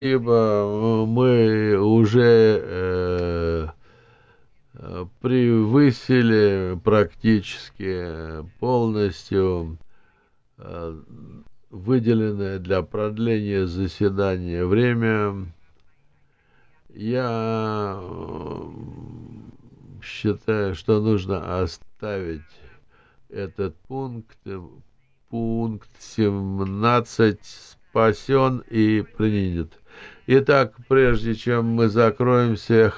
ибо мы уже превысили практически полностью э, выделенное для продления заседания время. Я считаю, что нужно оставить этот пункт 17 спасен и принят. Итак, прежде чем мы закроемся,